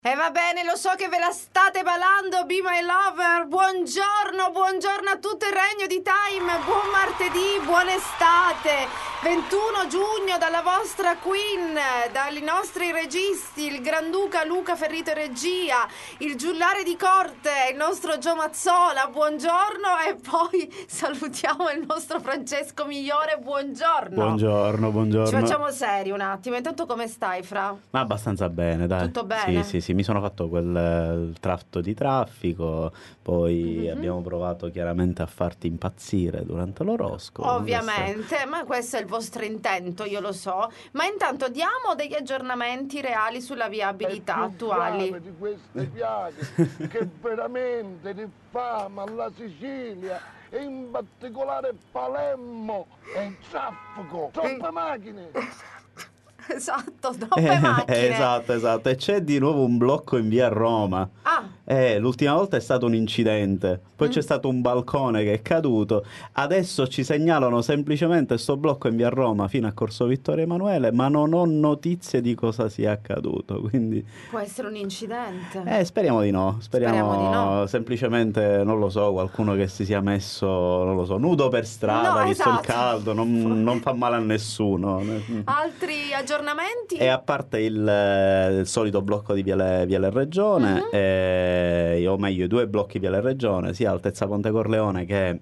E va bene, lo so che ve la state ballando, Be My Lover. Buongiorno a tutto il regno di Time. Buon martedì, buona estate. 21 giugno dalla vostra Queen, dai nostri registi, il Granduca Luca Ferrito regia, il giullare di corte, il nostro Gio Mazzola. Buongiorno, e poi salutiamo il nostro Francesco Migliore. Buongiorno. Buongiorno. Ci facciamo seri un attimo. Intanto come stai, Fra? Ma abbastanza bene, dai. Tutto bene? Sì, mi sono fatto quel tratto di traffico, poi abbiamo provato chiaramente a farti impazzire durante l'oroscopo. Ovviamente, ma questo è il vostro intento, io lo so. Ma intanto diamo degli aggiornamenti reali sulla viabilità attuali. Di queste piaghe che veramente diffama la Sicilia e in particolare Palermo è il traffico, troppe macchine. Esatto, troppe macchine. Esatto. E c'è di nuovo un blocco in via Roma. L'ultima volta è stato un incidente, poi c'è stato un balcone che è caduto. Adesso ci segnalano semplicemente sto blocco in via Roma fino a Corso Vittorio Emanuele, ma non ho notizie di cosa sia accaduto, quindi può essere un incidente. Speriamo di no. Speriamo di no. Semplicemente, non lo so, qualcuno che si sia messo, non lo so, nudo per strada, visto il caldo, non fa male a nessuno. Altri aggiornamenti? E a parte il solito blocco di Viale Regione, o meglio i due blocchi Viale Regione, sia altezza Ponte Corleone che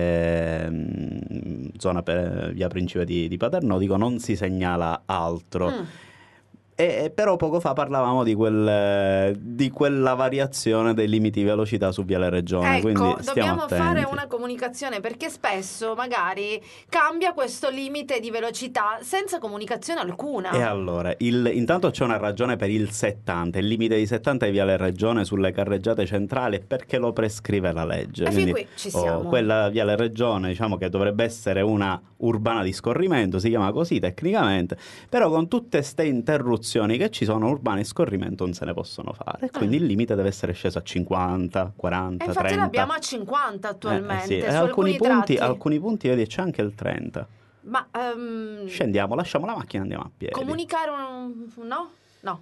zona per via Principe di Paternò, dico, non si segnala altro. Però poco fa parlavamo di quella variazione dei limiti di velocità su Viale Regione. Ecco, quindi stiamo dobbiamo attenti. fare una comunicazione, perché spesso magari cambia questo limite di velocità senza comunicazione alcuna. E allora, intanto c'è una ragione per il 70, il limite di 70 di Viale Regione sulle carreggiate centrali, perché lo prescrive la legge. E fin qui ci siamo. Quella Viale Regione, diciamo che dovrebbe essere una urbana di scorrimento, si chiama così tecnicamente, però con tutte ste interruzioni che ci sono, urbane di scorrimento non se ne possono fare, quindi il limite deve essere sceso a 50, 40, e infatti 30. l'abbiamo a 50 attualmente, Sì. su alcuni tratti. punti vedi c'è anche il 30. Ma scendiamo, lasciamo la macchina e andiamo a piedi. comunicare no? No.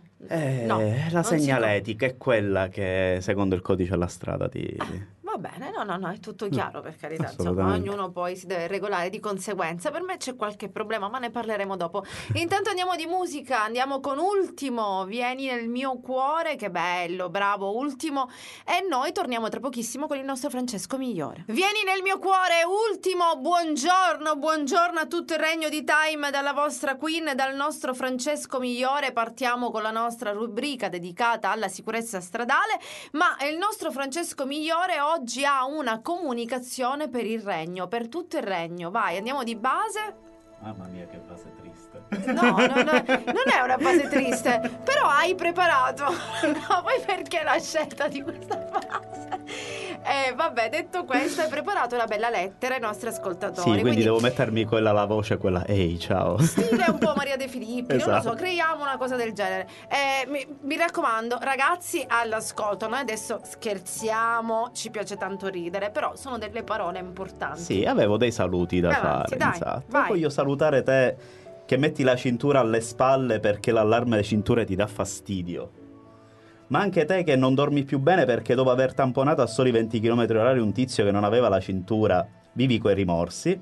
La segnaletica è quella che secondo il codice della strada Va bene, no, è tutto chiaro, per carità, insomma, Assolutamente. ognuno poi si deve regolare di conseguenza. Per me c'è qualche problema, ma ne parleremo dopo. Intanto andiamo di musica, andiamo con Ultimo, Vieni nel mio cuore, che bello, bravo Ultimo, e noi torniamo tra pochissimo con il nostro Francesco Migliore. Vieni nel mio cuore, Ultimo, buongiorno a tutto il regno di Time, dalla vostra Queen, dal nostro Francesco Migliore. Partiamo con la nostra rubrica dedicata alla sicurezza stradale, ma il nostro Francesco Migliore oggi ha una comunicazione per il regno, per tutto il regno. Vai, andiamo di base. Mamma mia, che base triste. No, non è una base triste, però hai preparato. No, poi perché la scelta di questa base? Vabbè, detto questo, hai preparato una bella lettera ai nostri ascoltatori. Sì, quindi devo mettermi quella la voce, quella ehi, ciao. Stile un po' Maria De Filippi, Esatto. non lo so, creiamo una cosa del genere. Mi raccomando, ragazzi all'ascolto, noi adesso scherziamo, ci piace tanto ridere, però sono delle parole importanti. Sì, avevo dei saluti da fare. Dai, esatto. vai. Voglio salutare te che metti la cintura alle spalle perché l'allarme delle cinture ti dà fastidio. Ma anche te che non dormi più bene perché dopo aver tamponato a soli 20 km/h un tizio che non aveva la cintura, vivi quei rimorsi.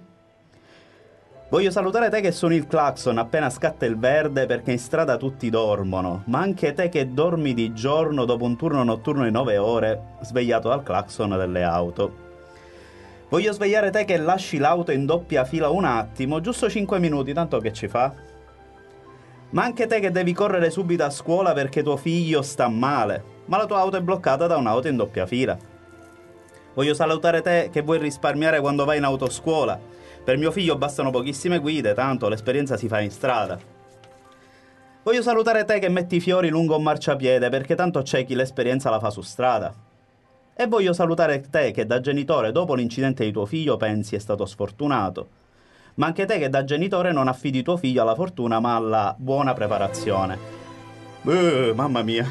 Voglio salutare te che suoni il clacson appena scatta il verde perché in strada tutti dormono, ma anche te che dormi di giorno dopo un turno notturno di 9 ore, svegliato dal clacson delle auto. Voglio svegliare te che lasci l'auto in doppia fila un attimo, giusto 5 minuti, tanto che ci fa? Ma anche te che devi correre subito a scuola perché tuo figlio sta male, ma la tua auto è bloccata da un'auto in doppia fila. Voglio salutare te che vuoi risparmiare quando vai in autoscuola. Per mio figlio bastano pochissime guide, tanto l'esperienza si fa in strada. Voglio salutare te che metti i fiori lungo un marciapiede perché tanto c'è chi l'esperienza la fa su strada. E voglio salutare te che da genitore dopo l'incidente di tuo figlio pensi è stato sfortunato. Ma anche te che da genitore non affidi tuo figlio alla fortuna ma alla buona preparazione. Mamma mia.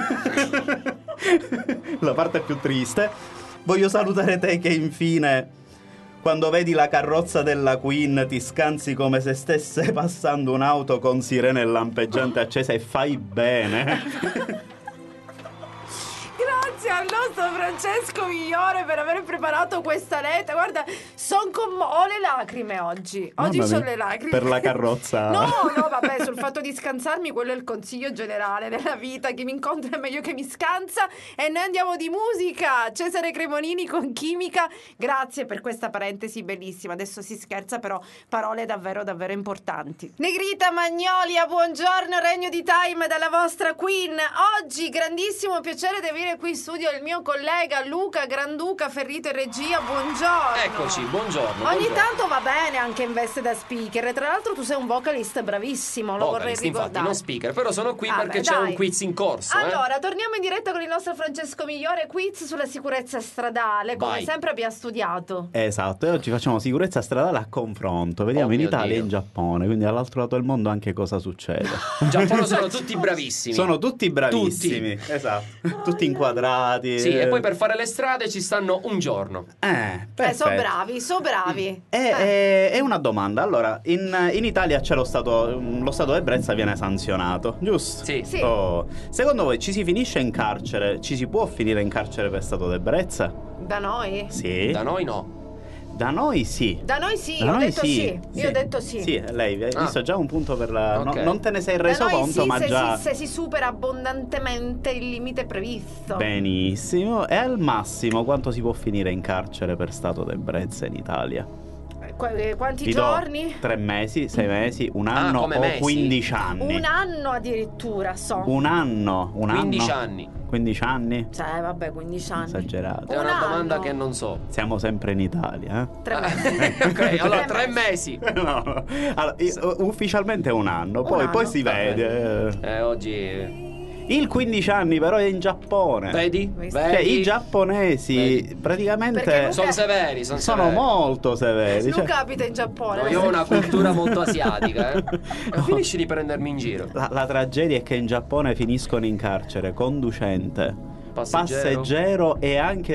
La parte più triste. Voglio salutare te che infine, quando vedi la carrozza della Queen, ti scansi come se stesse passando un'auto con sirene lampeggiante accesa e fai bene. Grazie al nostro Francesco Migliore per aver preparato questa lettera. Guarda, ho le lacrime oggi. Oggi Mamma ho mia, le lacrime. per la carrozza. No, vabbè, sul fatto di scansarmi, quello è il consiglio generale della vita. Chi mi incontra è meglio che mi scansa. E noi andiamo di musica. Cesare Cremonini con Chimica. Grazie per questa parentesi bellissima. Adesso si scherza, però parole davvero davvero importanti. Negrita Magnolia, buongiorno Regno di Time dalla vostra Queen. Oggi grandissimo piacere di avere qui in studio il mio collega Luca Granduca Ferrito in regia. Buongiorno. Eccoci, buongiorno. Ogni tanto va bene anche in veste da speaker. Tra l'altro tu sei un vocalist bravissimo, lo vorrei ricordare. Infatti, non speaker, però sono qui perché Dai. c'è un quiz in corso. Allora, torniamo in diretta con il nostro Francesco Migliore, quiz sulla sicurezza stradale, come Vai. sempre abbiamo studiato. Esatto, e oggi facciamo sicurezza stradale a confronto. Vediamo in mio Italia e Dio. in Giappone, quindi dall'altro lato del mondo anche cosa succede. In Giappone sono tutti bravissimi. Sono tutti bravissimi, esatto, tutti inquadrati. Sì, e poi per fare le strade ci stanno un giorno. So bravi, so bravi. È una domanda. Allora, in Italia c'è lo stato d'ebbrezza viene sanzionato, giusto? Sì. Sì. Oh. Secondo voi ci si finisce in carcere? Ci si può finire in carcere per stato d'ebbrezza? Da noi? Sì. Da noi no. Da noi sì. Da noi sì, Da ho noi detto sì. Io ho detto sì. Sì, lei hai visto già un punto per la. Ok. Non te ne sei Da reso noi conto, sì, ma già. se si supera abbondantemente il limite previsto. Benissimo. E al massimo quanto si può finire in carcere per stato d'ebbrezza in Italia? Quanti Ti do giorni? 3 mesi, 6 mesi, un anno come o mesi? 15 anni? Un anno addirittura, so. Un anno? 15 anno? anni. 15 anni? Cioè, vabbè, 15 anni. Esagerato. È Un una domanda anno. che non so. Siamo sempre in Italia, eh? 3 mesi. Ok, allora 3 3 mesi. No. Allora, ufficialmente è un anno, poi anno. si vede. Oggi. Il 15 anni però è in Giappone. Vedi? Cioè, i giapponesi Perché praticamente Luca- Sono severi, sono molto severi. Luca cioè, abita in Giappone. No, io ho una cultura molto asiatica, Finisci di prendermi in giro. la tragedia è che in Giappone finiscono in carcere conducente, passeggero e anche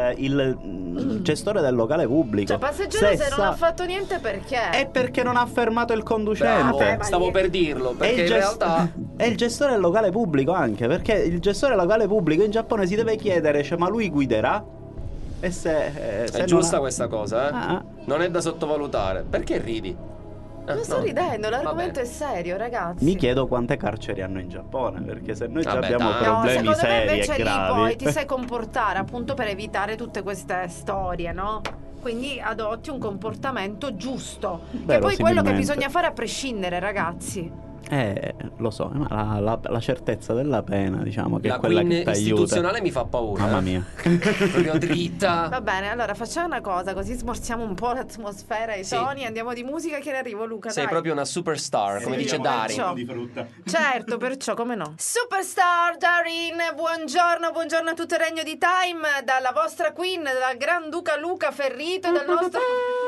il gestore del locale pubblico. Cioè, passeggero se non ha fatto niente perché? È perché non ha fermato il conducente. Bravo, Vabbè, ma stavo lì- per dirlo, E perché in realtà è il gestore del locale pubblico anche, perché il gestore del locale pubblico in Giappone si deve chiedere, cioè, ma lui guiderà? E se è non giusta ha- questa cosa, Ah. Non è da sottovalutare. Perché ridi? Non sto No. ridendo, l'argomento Vabbè. è serio, ragazzi. Mi chiedo quante carceri hanno in Giappone, perché se noi già Vabbè, abbiamo dai. No, problemi secondo me seri invece e lì gravi. poi ti sai comportare appunto per evitare tutte queste storie, no? Quindi adotti un comportamento giusto, che poi è quello che Verosimilmente. bisogna fare a prescindere, ragazzi. Lo so, ma la certezza della pena, diciamo, che La è quella Queen che ti aiuta. istituzionale mi fa paura. Mamma mia. Proprio dritta. Va bene, allora facciamo una cosa, così smorziamo un po' l'atmosfera e i Sì. toni, andiamo di musica che ne arrivo, Luca, Sei dai. proprio una superstar, come Sì, dice perciò. Dari. di frutta. Certo, perciò, come no? Superstar Darin, buongiorno a tutto il regno di Time, dalla vostra Queen, dal Granduca Luca Ferrito, dal nostro...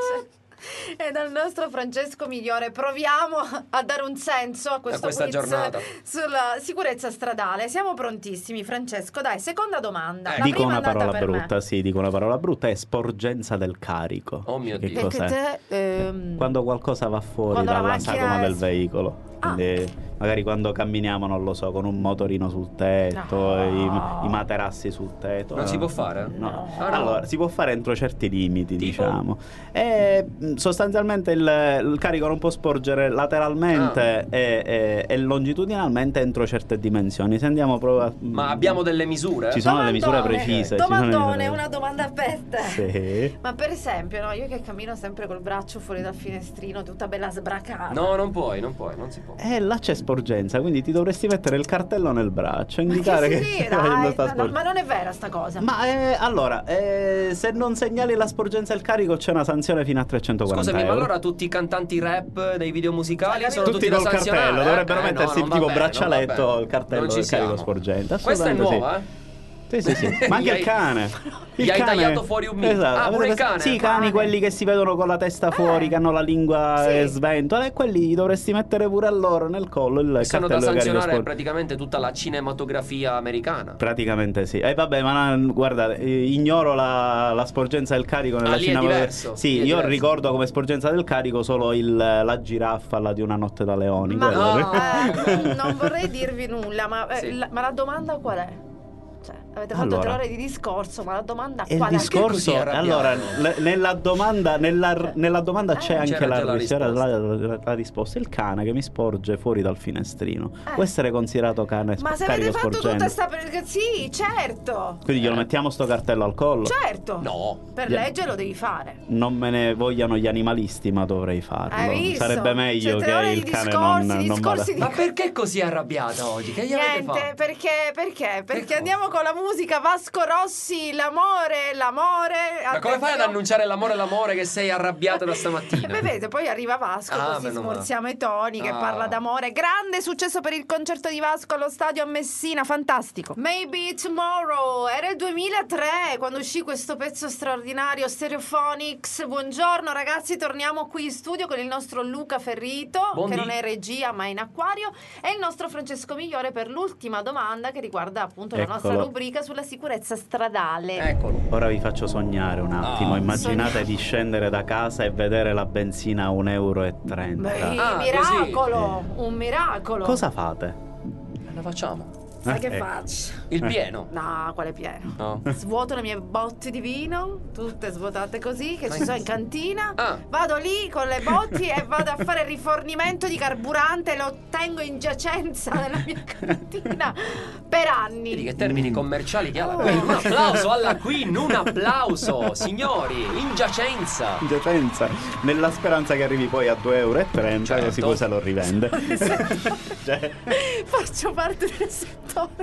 e dal nostro Francesco Migliore. Proviamo a dare un senso a questo questa quiz giornata. sulla sicurezza stradale. Siamo prontissimi, Francesco. Dai, seconda domanda. La Dico prima una è andata parola per me. brutta, sì, dico una parola brutta, è sporgenza del carico. Oh mio Che Dio. Perché cos'è? te... Quando qualcosa va fuori Quando la dalla macchina sagoma è- del veicolo. Ah. Quindi magari quando camminiamo, non lo so, con un motorino sul tetto, No. i materassi sul tetto. Non si può fare? No. Ah, no. Allora, si può fare entro certi limiti, Tipo? diciamo. E sostanzialmente il carico non può sporgere lateralmente e longitudinalmente entro certe dimensioni. Se andiamo proprio Ma abbiamo delle misure? Ci sono delle misure Domandone. precise. ci sono le Domandone, misure- una domanda aperta. Sì. Ma per esempio, no, io che cammino sempre col braccio fuori dal finestrino, tutta bella sbracata. No, non si può. Là c'è sporgenza, quindi ti dovresti mettere il cartello nel braccio, Ma indicare che che sì, stai facendo dai, sta sporgenza. ma non è vera sta cosa. Ma allora, se non segnali la sporgenza del carico c'è una sanzione fino a 340 Scusami, ma euro. allora tutti i cantanti rap dei video musicali Sì, sono tutti tutti da col sanzionare? cartello, dovrebbero No, mettersi non tipo va bene, braccialetto, non va bene. il cartello Non ci del carico siamo. sporgente. Questa è Assolutamente nuova, sì, ma anche Gli il cane. gli hai tagliato fuori un mito. Esatto. Ah, pure il Avete- cane? Sì, i cani, Cane. quelli che si vedono con la testa fuori, che hanno la lingua Sì. sventola, e quelli dovresti mettere pure a loro nel collo il Sono cartello da del carico sanzionare sporgente. praticamente tutta la cinematografia americana. Praticamente sì. Vabbè, ma guarda, ignoro la sporgenza del carico nella lì è cinema. diverso, Sì, lì è io diverso. ricordo come sporgenza del carico solo la giraffa, la di Una notte da leoni. Ma quello no. sì. non vorrei dirvi nulla, ma, Sì. ma la domanda qual è? Cioè, avete fatto 3 ore di discorso, ma la domanda E il qual è? Perché così discorso, arrabbiato? allora, nella domanda c'è anche c'era già la la risposta. Il cane che mi sporge fuori dal finestrino può essere considerato cane Ma se carico avete fatto sporgente? tutta sì, certo. Quindi glielo mettiamo sto cartello al collo? Certo. No. Per legge lo devi fare. Non me ne vogliano gli animalisti, ma dovrei farlo. Hai visto? Sarebbe meglio Cioè, 3 ore che di il cane discorsi, non vada. discorsi di Ma perché così arrabbiata oggi? Che gli avete Niente, fatto? perché cosa? andiamo con la musica. Vasco Rossi, l'amore. Ma come fai ad annunciare l'amore che sei arrabbiata da stamattina? Vedete, poi arriva Vasco, così meno male. smorziamo i toni, che Ah. parla d'amore. Grande successo per il concerto di Vasco allo stadio a Messina, fantastico. Maybe Tomorrow, era il 2003 quando uscì questo pezzo straordinario, Stereophonics. Buongiorno ragazzi, torniamo qui in studio con il nostro Luca Ferrito, Buondì. che non è in regia ma è in acquario, e il nostro Francesco Migliore per l'ultima domanda che riguarda appunto la nostra Eccolo. rubrica sulla sicurezza stradale. Eccolo. Ora vi faccio sognare un attimo. Immaginate Sogniamo. di scendere da casa e vedere la benzina a 1,30 Beh, euro. Ah, miracolo, un miracolo. Cosa fate? La facciamo. Sai che ecco. faccio? Il pieno. No, quale pieno? No. Svuoto le mie botti di vino, tutte svuotate così, che ci sono in cantina. Ah. Vado lì con le botti e vado a fare rifornimento di carburante, lo tengo in giacenza nella mia cantina per Vedi anni. che termini commerciali che ha la Oh. Queen. Un applauso alla Queen, un applauso, signori, in giacenza. In giacenza, nella speranza che arrivi poi a 2,30 Certo. così poi se lo rivende. Cioè, Faccio parte del settore.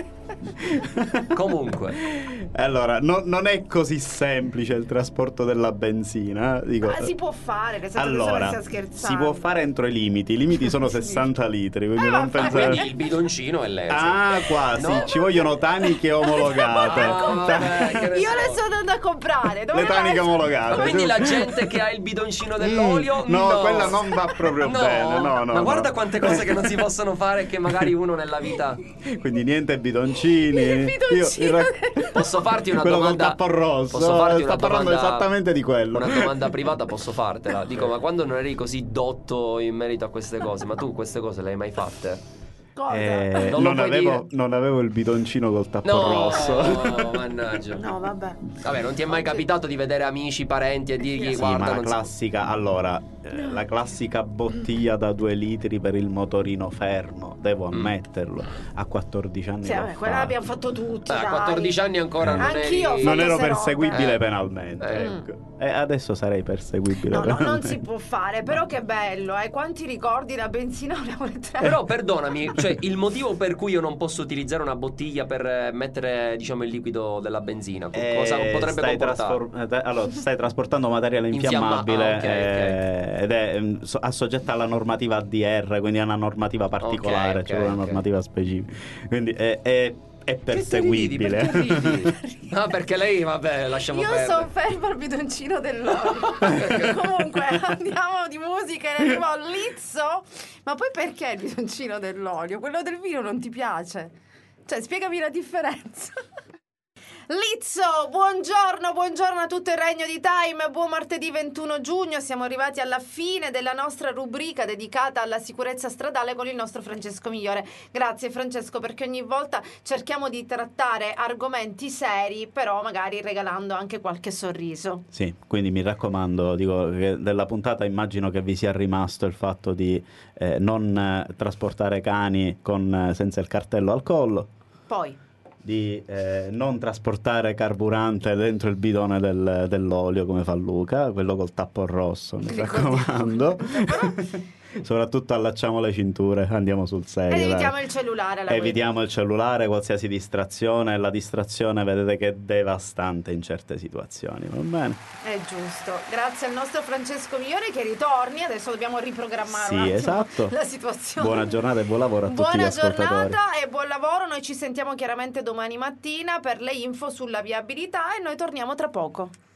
Comunque, allora, non è così semplice il trasporto della benzina. Dico, Ma si può fare, nel senso che allora, stia scherzando. si può fare entro i limiti. I limiti sono 60 litri, quindi non pensare. quindi il bidoncino è lei. Ah, quasi. No. Ci vogliono taniche omologate. vabbè, che ne Io so. le sto andando a comprare. Dove Le taniche vai? omologate. Ma quindi Tu- la gente che ha il bidoncino dell'olio no, quella non va proprio No. bene. No, no. Ma guarda no. quante cose che non si possono fare e che magari uno nella vita. Quindi niente bidoncini. Il bidoncino Posso farti una quello domanda? col tappo rosso. Posso farti Sta una parlando domanda esattamente di quello. Una domanda privata posso fartela. Dico, ma quando non eri così dotto in merito a queste cose, ma tu queste cose le hai mai fatte? Cosa? Non lo puoi Non avevo il bidoncino col tappo No, rosso. mannaggia. No, vabbè. Vabbè, non ti è mai capitato di vedere amici, parenti e dirgli Sì, guarda, ma la non so. classica, allora, la classica bottiglia da 2 litri per il motorino fermo, devo ammetterlo, a 14 anni Sì, l'ho vabbè, quella fatto. l'abbiamo fatto tutti. A dai. 14 anni ancora non Anch'io eri... ho Non ero queste perseguibile robe. penalmente, ecco. E adesso sarei perseguibile No, no, non penalmente. si può fare, però che bello, quanti ricordi la benzina abbiamo le tre. Però perdonami, cioè il motivo per cui io non posso utilizzare una bottiglia per mettere, diciamo, il liquido della benzina, cosa potrebbe comportare? Allora, stai trasportando materiale infiammabile Ok. ed è assoggetta alla normativa ADR, quindi è una normativa particolare, Ok, c'è una ok. normativa specifica. Quindi è perseguibile. Perché ridi? No, perché lei, vabbè, lasciamo Io perdere. sono fermo al bidoncino dell'olio. Comunque andiamo di musica e arrivo a Lizzo. Ma poi perché il bidoncino dell'olio? Quello del vino non ti piace? Cioè, spiegami la differenza. Lizzo, buongiorno a tutto il regno di Time, buon martedì 21 giugno, siamo arrivati alla fine della nostra rubrica dedicata alla sicurezza stradale con il nostro Francesco Migliore. Grazie Francesco, perché ogni volta cerchiamo di trattare argomenti seri, però magari regalando anche qualche sorriso. Sì, quindi mi raccomando, dico che della puntata immagino che vi sia rimasto il fatto di non trasportare cani senza il cartello al collo, Poi di non trasportare carburante dentro il bidone dell'olio come fa Luca, quello col tappo rosso, mi raccomando. Soprattutto allacciamo le cinture, andiamo sul serio. ed dai. evitiamo il cellulare alla Evitiamo il cellulare, qualsiasi distrazione. La distrazione vedete che è devastante in certe situazioni, va bene? È giusto, grazie al nostro Francesco Migliore che ritorni, adesso dobbiamo riprogrammare un Sì, attimo esatto. la situazione. Buona giornata e buon lavoro a tutti gli Buona ascoltatori. giornata e buon lavoro, noi ci sentiamo chiaramente domani mattina per le info sulla viabilità e noi torniamo tra poco.